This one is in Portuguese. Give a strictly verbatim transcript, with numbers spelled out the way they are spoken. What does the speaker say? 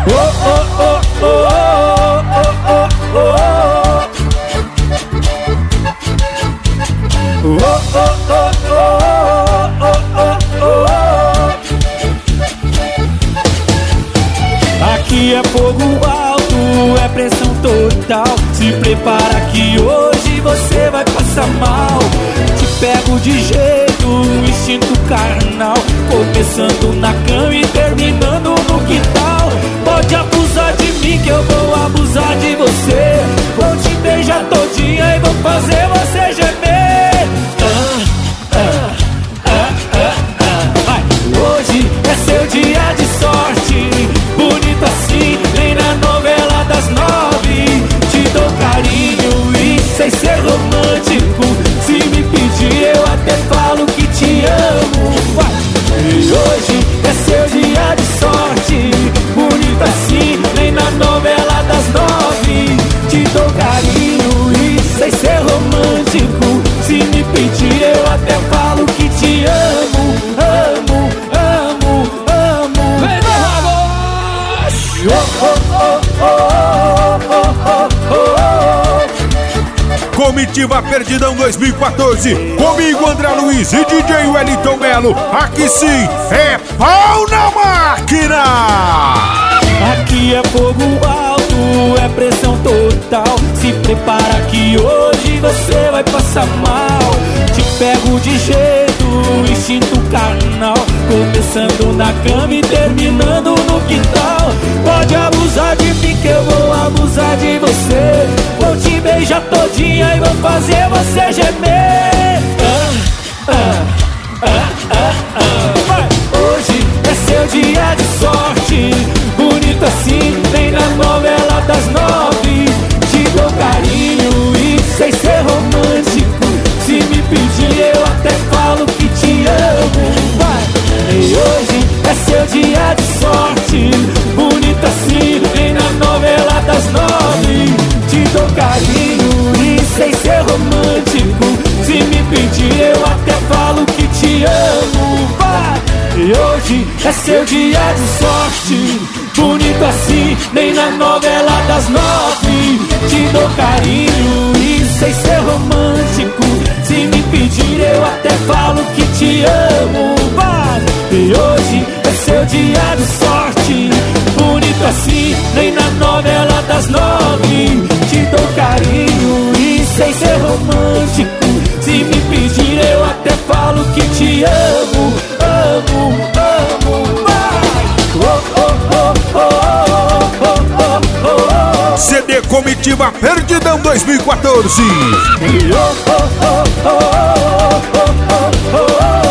Oh, oh, oh, oh, oh, oh, oh, oh. Oh, oh, oh, oh, oh, oh, oh. Aqui é fogo alto, é pressão total. Se prepara que hoje você vai passar mal. Te pego de jeito, instinto carnal, começando na cama e terminando no quintal. Pode abusar de mim que eu vou abusar de você. Vou te beijar todinha e vou fazer você gemer. Ah, ah, ah, ah, ah. Vai. Hoje é seu dia de sorte, bonito assim, vem na novela das nove. Te dou carinho e sem ser romântico. Se me pedir eu até falo que te amo. Vai. E hoje é seu dia de sorte, bonito assim, vem na novela das nove. Te dou carinho e sem ser romântico. Se me pedir eu até falo que te amo. Amo, amo, amo. Vem na oh, oh, oh, oh, oh, oh. Comitiva Perdidão dois mil e quatorze. Comigo André Luiz e D J Wellington Melo. Aqui sim é pau na máquina. Aqui é fogo alto, é pressão total. Se prepara que hoje você vai passar mal. Te pego de jeito, instinto carnal, começando na cama e terminando no quintal. Pode abusar de mim que eu vou abusar de você. Vou te beijar todinha e vou fazer você gemer. Ah, ah, ah, ah, ah. Vai. Hoje é seu dia de sorte, bonito assim, vem na novela das nove. Te dou carinho e sem ser romântico. Se me pedir eu até falo que te amo. Vai. E hoje é seu dia de sorte, bonito assim, vem na novela das nove. Te dou carinho e sem ser romântico. Se me pedir eu até falo que te amo. Vai. E hoje é seu dia de sorte, bonito assim, nem na novela das nove. Te dou carinho e sem ser romântico. Se me pedir eu até falo que te amo. Vai. E hoje é seu dia de sorte, bonito assim, nem na novela das nove. Te dou carinho e sem ser romântico. Se me pedir eu até falo que te amo. Amo, amo, vai. Oh, oh, oh, oh, oh, oh, oh. C D Comitiva Perdidão dois mil e quatorze. Oh, oh, oh, oh, oh, oh, oh, oh.